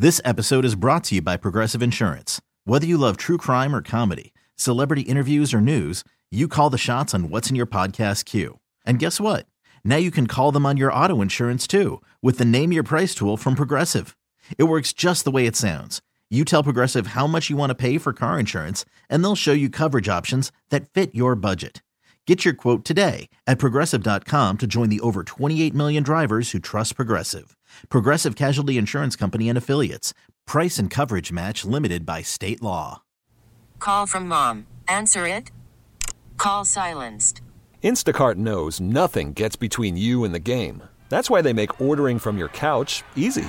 This episode is brought to you by Progressive Insurance. Whether you love true crime or comedy, celebrity interviews or news, you call the shots on what's in your podcast queue. And guess what? Now you can call them on your auto insurance too with the Name Your Price tool from Progressive. It works just the way it sounds. You tell Progressive how much you want to pay for car insurance, and they'll show you coverage options that fit your budget. Get your quote today at Progressive.com to join the over 28 million drivers who trust Progressive. Progressive Casualty Insurance Company and Affiliates. Price and coverage match limited by state law. Call from mom. Answer it. Call silenced. Instacart knows nothing gets between you and the game. That's why they make ordering from your couch easy.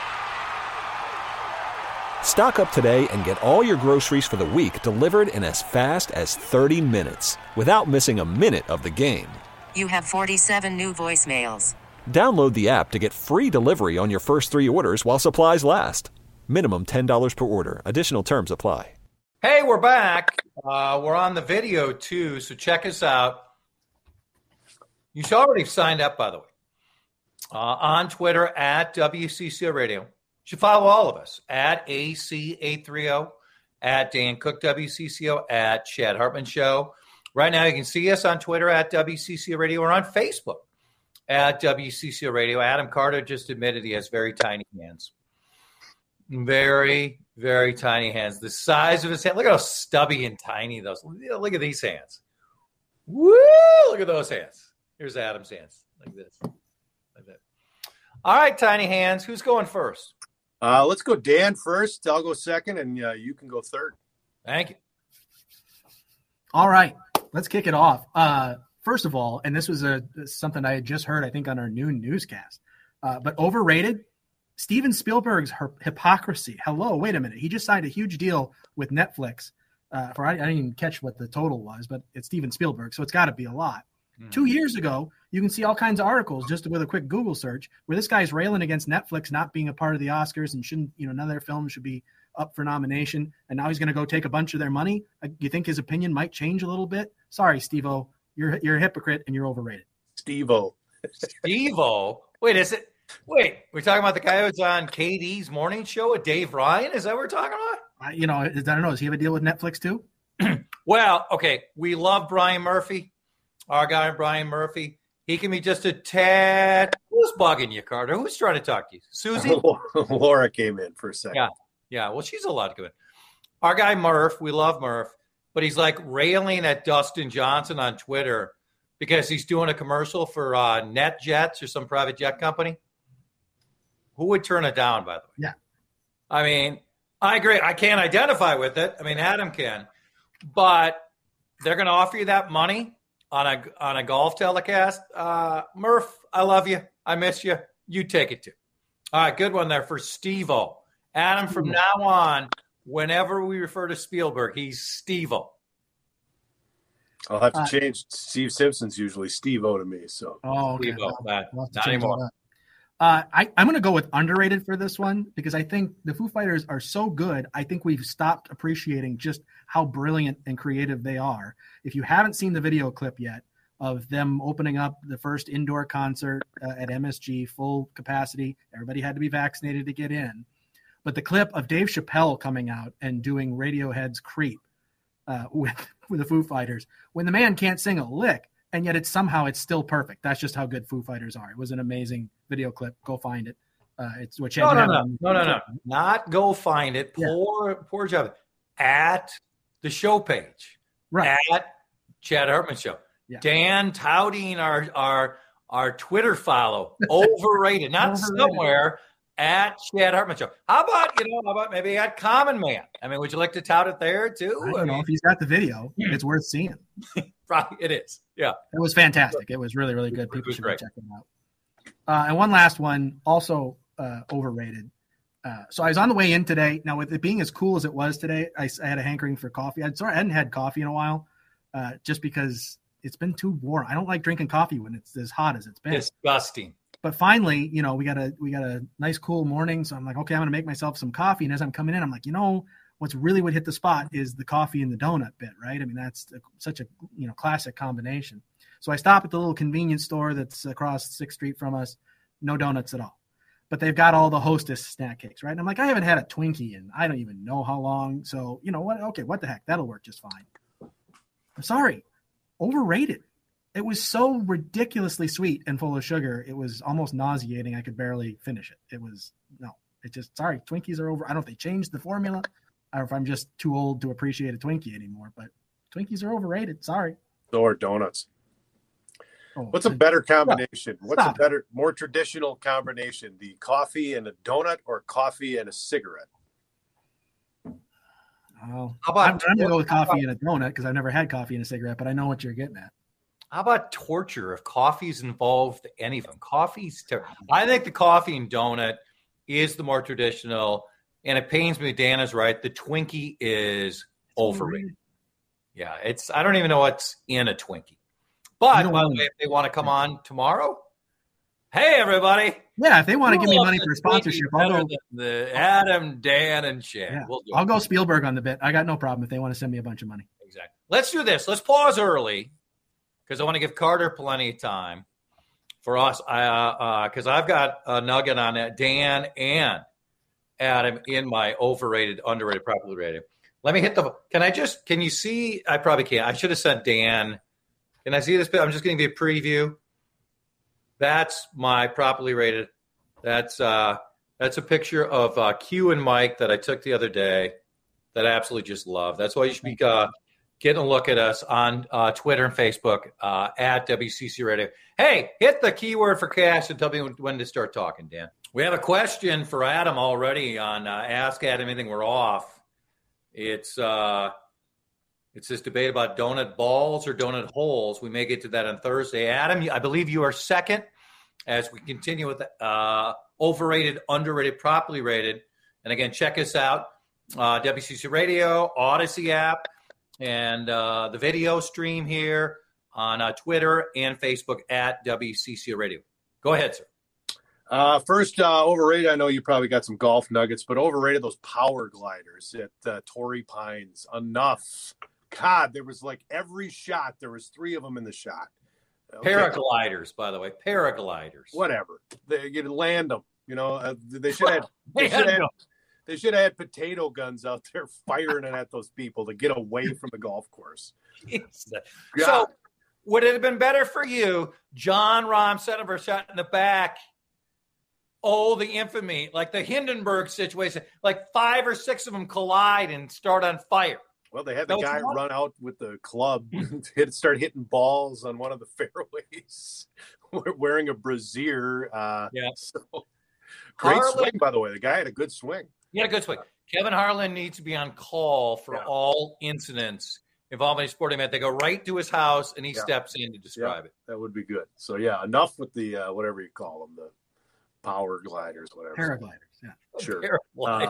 Stock up today and get all your groceries for the week delivered in as fast as 30 minutes without missing a minute of the game. You have 47 new voicemails. Download the app to get free delivery on your first 3 orders while supplies last. Minimum $10 per order. Additional terms apply. Hey, we're back. We're on the video too, so check us out. You should already have signed up, by the way, on Twitter at WCCO Radio. You should follow all of us at AC830, at Dan Cook WCCO, at Chad Hartman Show. Right now, you can see us on Twitter at WCCO Radio or on Facebook at WCCO Radio. Adam Carter just admitted he has very tiny hands. Very, very tiny hands. The size of his hand. Look at how stubby and tiny those. Look at these hands. Woo! Look at those hands. Here's Adam's hands. Like this. Like that. All right, tiny hands. Who's going first? Let's go Dan first. I'll go second, and you can go third. Thank you. All right, let's kick it off. First of all, and this was something I had just heard, I think, on our noon newscast, but overrated, Steven Spielberg's hypocrisy. Hello, wait a minute. He just signed a huge deal with Netflix I didn't even catch what the total was, but it's Steven Spielberg, so it's got to be a lot. 2 years ago, you can see all kinds of articles just with a quick Google search where this guy's railing against Netflix not being a part of the Oscars and shouldn't, none of their films should be up for nomination. And now he's going to go take a bunch of their money. You think his opinion might change a little bit? Sorry, Steve-O. You're a hypocrite and you're overrated. Steve-O. Steve-O? Wait, we're talking about the guy who's on KD's morning show with Dave Ryan? Is that what we're talking about? I don't know. Does he have a deal with Netflix too? Well, okay. We love Brian Murphy. Our guy, Brian Murphy. He can be just a tad. Who's bugging you, Carter? Who's trying to talk to you? Susie? Laura came in for a second. Yeah. Well, she's allowed to come in. Our guy, Murph. We love Murph. But he's like railing at Dustin Johnson on Twitter because he's doing a commercial for NetJets or some private jet company. Who would turn it down, by the way? Yeah. I mean, I agree. I can't identify with it. I mean, Adam can. But they're going to offer you that money on a golf telecast. Murph, I love you. I miss you. You take it too. All right, good one there for Steve-O. Adam, from now on, whenever we refer to Spielberg, he's Steve-O. I'll have to change. Steve Simpson's usually Steve-O to me. So. Oh, okay. Steve-O. Not anymore. I'm going to go with underrated for this one because I think the Foo Fighters are so good. I think we've stopped appreciating just how brilliant and creative they are. If you haven't seen the video clip yet of them opening up the first indoor concert at MSG, full capacity, everybody had to be vaccinated to get in. But the clip of Dave Chappelle coming out and doing Radiohead's Creep with the Foo Fighters, when the man can't sing a lick, and yet it's still perfect. That's just how good Foo Fighters are. It was an amazing video clip. Go find it. It's what No. Not go find it. Poor job. At the show page. Right. At Chad Hartman Show. Yeah. Dan touting our Twitter follow. Overrated. Not somewhere. At Chad Hartman Show. How about maybe at Common Man? I mean, would you like to tout it there too? I don't know if he's got the video. It's worth seeing. Probably it is. Yeah. It was fantastic. It was really, really good. People should check it out. And one last one, also overrated. So I was on the way in today. Now, with it being as cool as it was today, I had a hankering for coffee. I hadn't had coffee in a while just because it's been too warm. I don't like drinking coffee when it's as hot as it's been. Disgusting. But finally, we got a nice cool morning. So I'm like, okay, I'm going to make myself some coffee. And as I'm coming in, I'm like, what's really would hit the spot is the coffee and the donut bit, right? I mean, that's such a classic combination. So I stop at the little convenience store that's across 6th Street from us. No donuts at all. but they've got all the Hostess snack cakes, right? And I'm like, I haven't had a Twinkie in I don't even know how long. So, you know what? Okay, what the heck? That'll work just fine. I'm sorry. Overrated. It was so ridiculously sweet and full of sugar. It was almost nauseating. I could barely finish it. Sorry, Twinkies are over. I don't know if they changed the formula or if I'm just too old to appreciate a Twinkie anymore, but Twinkies are overrated. Sorry. So are donuts. Oh, What's a better combination? What's a stop. better, more traditional combination? The coffee and a donut or coffee and a cigarette? Oh, How about I'm going to go with coffee and a donut because I've never had coffee and a cigarette, but I know what you're getting at. How about torture if coffee's involved? Any of them? Coffee's terrible. I think the coffee and donut is the more traditional, and it pains me. Dan is right. The Twinkie is overrated. Yeah, I don't even know what's in a Twinkie. But by the way, if they want to come on tomorrow, hey everybody. Yeah, if they want to give me money for a sponsorship, I'll go. The Adam, Dan, and Chad. Yeah, We'll do I'll it. go Spielberg on the bit. I got no problem if they want to send me a bunch of money. Exactly. Let's do this. Let's pause early because I want to give Carter plenty of time for us. Because I've got a nugget on that, Dan and Adam in my overrated, underrated, properly rated. Let me hit can you see? I probably can't. I should have sent Dan. Can I see this bit? I'm just going to give you a preview. That's my properly rated. That's a picture of Q and Mike that I took the other day that I absolutely just love. That's why you should be getting a look at us on Twitter and Facebook at WCC Radio. Hey, hit the keyword for cash and tell me when to start talking, Dan. We have a question for Adam already on Ask Adam Anything. We're off. It's this debate about donut balls or donut holes. We may get to that on Thursday. Adam, I believe you are second as we continue with overrated, underrated, properly rated. And again, check us out, WCC Radio, Odyssey app, and the video stream here on Twitter and Facebook at WCC Radio. Go ahead, sir. First, overrated. I know you probably got some golf nuggets, but overrated those power gliders at Torrey Pines. Enough. God, there was like every shot. There was 3 of them in the shot. Okay. Paragliders, by the way, paragliders. Whatever. You land them. You know, they should have. They should have had potato guns out there firing it at those people to get away from the golf course. So, would it have been better for you, John Rahm Senator shot in the back? Oh, the infamy, like the Hindenburg situation, like 5 or 6 of them collide and start on fire. Well, they had the guy run out with the club, start hitting balls on one of the fairways, wearing a brassiere. So, great swing, by the way. The guy had a good swing. He had a good swing. Kevin Harlan needs to be on call for all incidents involving a sporting event. They go right to his house, and he steps in to describe it. That would be good. So, enough with the whatever you call them, the power gliders, whatever. Paragliders, yeah. Sure.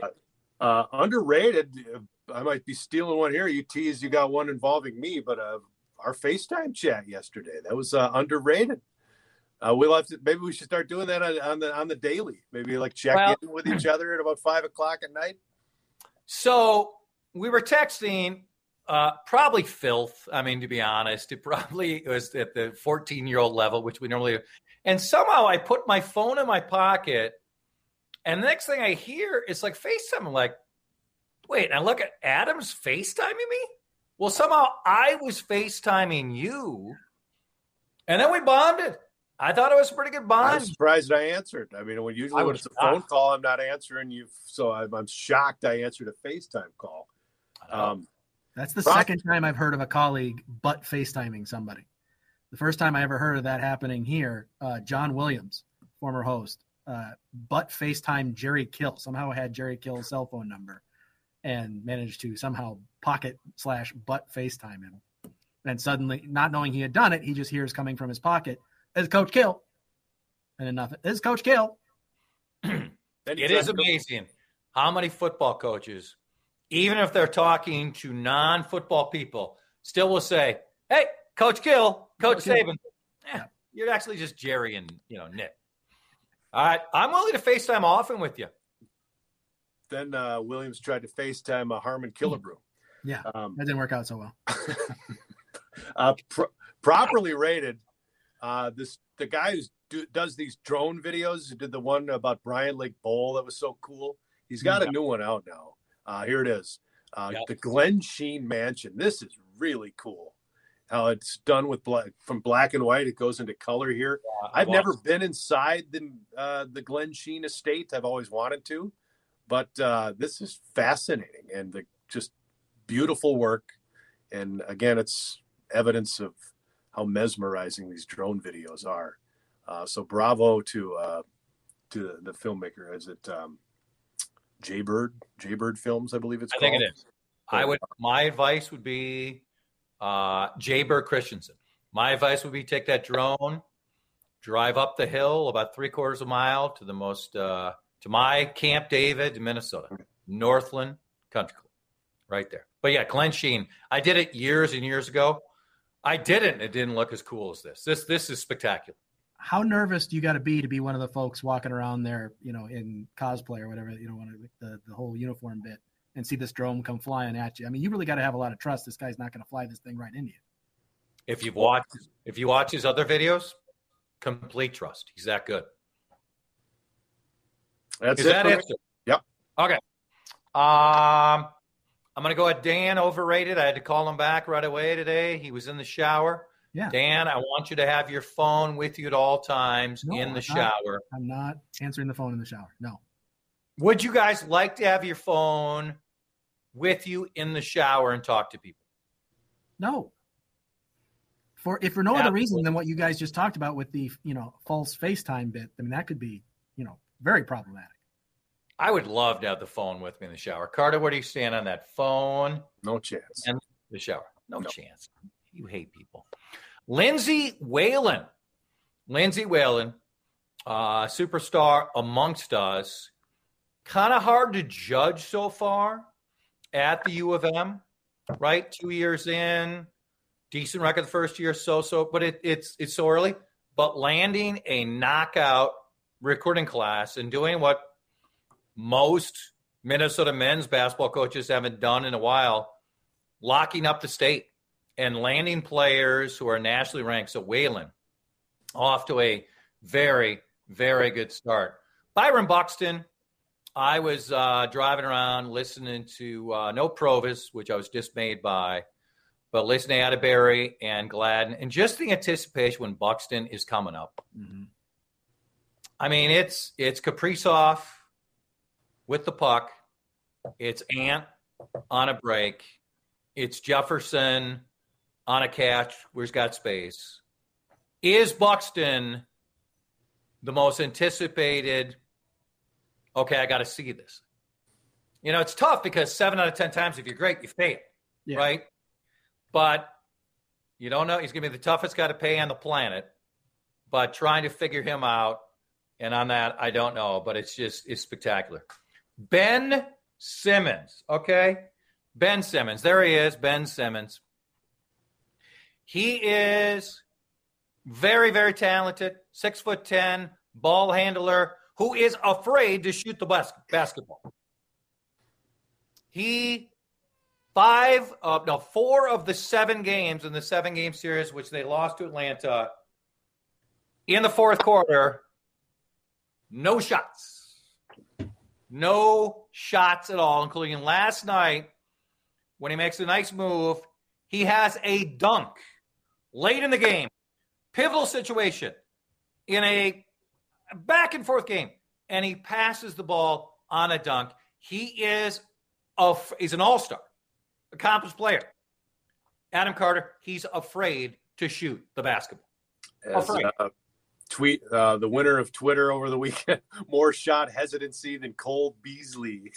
Underrated. I might be stealing one here. You teased you got one involving me, but our FaceTime chat yesterday, that was underrated. We'll have to, maybe we should start doing that on the daily. Maybe like check in with each other at about 5 o'clock at night. So we were texting, probably filth. I mean, to be honest, it probably was at the 14-year-old level, which we normally do. And somehow I put my phone in my pocket, and the next thing I hear is like FaceTime. I'm like, wait, and I look at Adam's FaceTiming me? Well, somehow I was FaceTiming you, and then we bonded. I thought it was a pretty good bond. I'm surprised I answered. I mean, when it's a phone call, I'm not answering you. So I'm shocked I answered a FaceTime call. That's the second time I've heard of a colleague butt FaceTiming somebody. The first time I ever heard of that happening here, John Williams, former host, butt FaceTime Jerry Kill. Somehow had Jerry Kill's cell phone number and managed to somehow pocket/butt FaceTime him. And suddenly, not knowing he had done it, he just hears coming from his pocket, "It's Coach Kill." And then nothing. "It's Coach Kill." It is amazing how many football coaches, even if they're talking to non-football people, still will say, "Hey, Coach Kill, Coach Saban." You're actually just Jerry and Nick. All right, I'm willing to FaceTime often with you. Then Williams tried to FaceTime Harmon Killebrew. Yeah, that didn't work out so well. Properly rated. The guy who's does these drone videos. He did the one about Bryant Lake Bowl that was so cool. He's got a new one out now. Here it is. The Glen Sheen Mansion. This is really cool. How it's done with from black and white. It goes into color here. I've never been inside the Glen Sheen estate. I've always wanted to, but this is fascinating and just beautiful work. And again, it's evidence of how mesmerizing these drone videos are. So bravo to the filmmaker. Is it Jaybird Films? I believe it's called. I think it is. My advice would be Jay Bird Christensen. My advice would be take that drone, drive up the hill about 3/4 mile to the most to my Camp David, Minnesota, Northland Country Club, right there. But yeah, Glen Sheen. I did it years and years ago. It didn't look as cool as this. This is spectacular. How nervous do you got to be one of the folks walking around there, in cosplay or whatever, the whole uniform bit, and see this drone come flying at you? I mean, you really got to have a lot of trust. This guy's not going to fly this thing right into you. If you watch his other videos, complete trust. He's that good. Is that it? Yep. Okay. I'm going to go at Dan, overrated. I had to call him back right away today. He was in the shower. Yeah. Dan, I want you to have your phone with you at all times in the shower. I'm not answering the phone in the shower. No. Would you guys like to have your phone with you in the shower and talk to people? No. If for no other reason than what you guys just talked about with the, false FaceTime bit, I mean, that could be, very problematic. I would love to have the phone with me in the shower. Carter, where do you stand on that phone? No chance. And the shower. No chance. You hate people. Lindsay Whalen, superstar amongst us. Kind of hard to judge so far at the U of M, right? 2 years in, decent record the first year, but it's so early. But landing a knockout recruiting class and doing what most Minnesota men's basketball coaches haven't done in a while, locking up the state and landing players who are nationally ranked. So Whalen off to a very, very good start. Byron Buxton, I was driving around listening to No Provis, which I was dismayed by, but listening to Atterbury and Gladden, and just the anticipation when Buxton is coming up. Mm-hmm. I mean, it's Kaprizov with the puck. It's Ant on a break. It's Jefferson on a catch where he's got space. Is Buxton the most anticipated? Okay, I got to see this. It's tough because 7 out of 10 times if you're great, you fail, right? But you don't know. He's going to be the toughest guy to pay on the planet. But trying to figure him out, and on that, I don't know. But it's spectacular. Ben Simmons, okay? Ben Simmons. There he is, Ben Simmons. He is very, very talented, 6'10", ball handler, who is afraid to shoot the basketball. He 4 of the 7 games in the 7-game series, which they lost to Atlanta, in the fourth quarter, no shots. No shots at all, including last night when he makes a nice move. He has a dunk late in the game, pivotal situation in a back-and-forth game, and he passes the ball on a dunk. He's an all-star, accomplished player. Adam Carter, he's afraid to shoot the basketball. The winner of Twitter over the weekend, more shot hesitancy than Cole Beasley.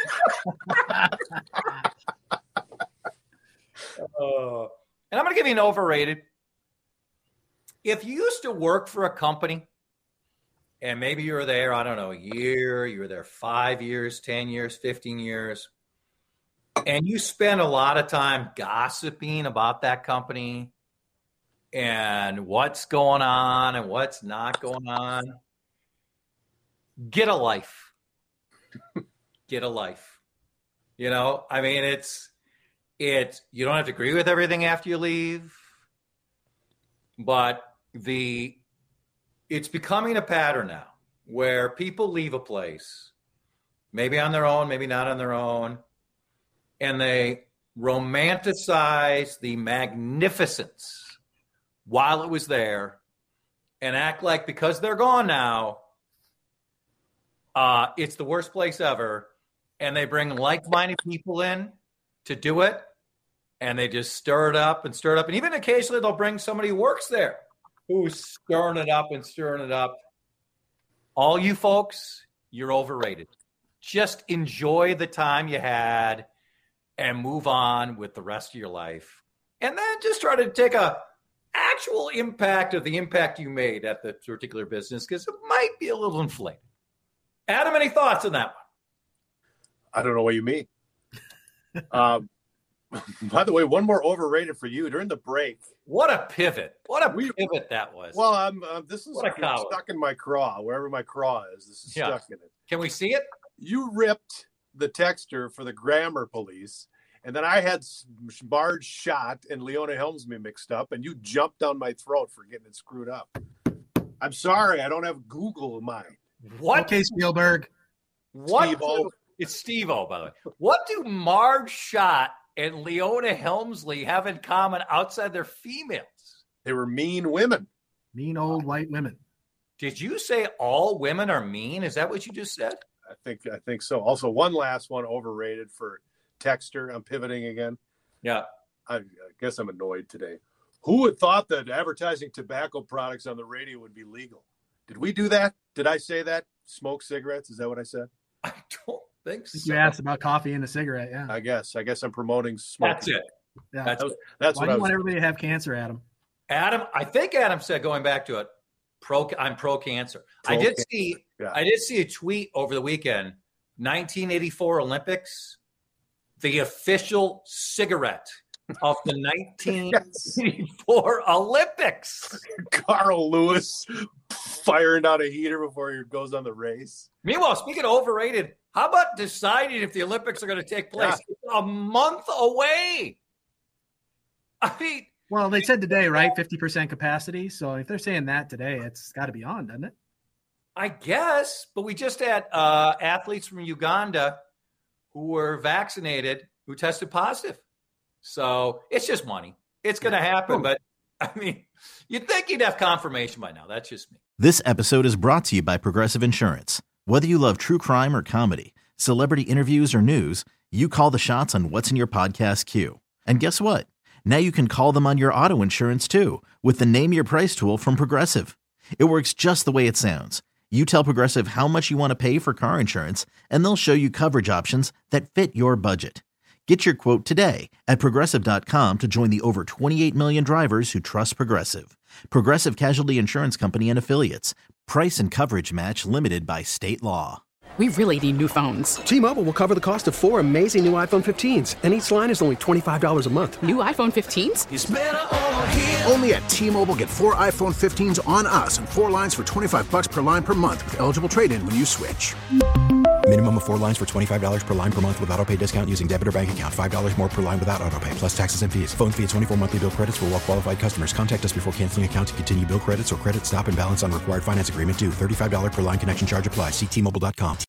And I'm going to give you an overrated. If you used to work for a company, and maybe you were there, I don't know, a year, you were there 5 years, 10 years, 15 years, and you spend a lot of time gossiping about that company and what's going on and what's not going on, get a life. Get a life. I mean, it's you don't have to agree with everything after you leave, but it's becoming a pattern now where people leave a place, maybe on their own, maybe not on their own, and they romanticize the magnificence while it was there and act like because they're gone now, it's the worst place ever. And they bring like-minded people in to do it. And they just stir it up. And even occasionally they'll bring somebody who works there who's stirring it up. All you folks, you're overrated. Just enjoy the time you had and move on with the rest of your life. And then just try to take a actual impact of the impact you made at the particular business, because it might be a little inflated. Adam, any thoughts on that one? I don't know what you mean. By the way, one more overrated for you during the break. What a pivot. What a pivot that was. Well, this is stuck in my craw, wherever my craw is. This is stuck in it. Can we see it? You ripped the texter for the grammar police, and then I had Marge Schott and Leona Helmsley mixed up, and you jumped down my throat for getting it screwed up. I'm sorry, I don't have Google in mind. What? Okay, Spielberg. What? Steve-O. It's Steve-O, by the way. What do Marge Schott and Leona Helmsley have in common outside their females? They were mean women. Mean old white women. Did you say all women are mean? Is that what you just said? I think so. Also, one last one overrated for texter. I'm pivoting again. Yeah. I guess I'm annoyed today. Who would thought that advertising tobacco products on the radio would be legal? Did we do that? Did I say that? Smoke cigarettes? Is that what I said? I don't think so. You asked about coffee and a cigarette, yeah. I guess I'm promoting smoking. That's it. Yeah. That's Why what do I you was. want everybody to have cancer, Adam? Adam, I think Adam said, going back to it, I'm pro cancer. I did see a tweet over the weekend, 1984 Olympics, the official cigarette of the 1984 Olympics. Carl Lewis firing out a heater before he goes on the race. Meanwhile, speaking of overrated, how about deciding if the Olympics are going to take place? It's a month away. I mean, well, they said today, right? 50% capacity. So if they're saying that today, it's got to be on, doesn't it? I guess, but we just had athletes from Uganda who were vaccinated who tested positive. So it's just money. It's going to happen. But, I mean, you'd think you'd have confirmation by now. That's just me. This episode is brought to you by Progressive Insurance. Whether you love true crime or comedy, celebrity interviews or news, you call the shots on what's in your podcast queue. And guess what? Now you can call them on your auto insurance too with the Name Your Price tool from Progressive. It works just the way it sounds. You tell Progressive how much you want to pay for car insurance, and they'll show you coverage options that fit your budget. Get your quote today at Progressive.com to join the over 28 million drivers who trust Progressive. Progressive Casualty Insurance Company and Affiliates. Price and coverage match limited by state law. We really need new phones. T-Mobile will cover the cost of 4 amazing new iPhone 15s, and each line is only $25 a month. New iPhone 15s? It's better over here. Only at T-Mobile, get 4 iPhone 15s on us and 4 lines for $25 per line per month with eligible trade-in when you switch. Minimum of 4 lines for $25 per line per month with autopay discount using debit or bank account. $5 more per line without autopay, plus taxes and fees. Phone fee at 24 monthly bill credits for well-qualified customers. Contact us before canceling account to continue bill credits or credit stop and balance on required finance agreement due. $35 per line connection charge applies. See T-Mobile.com.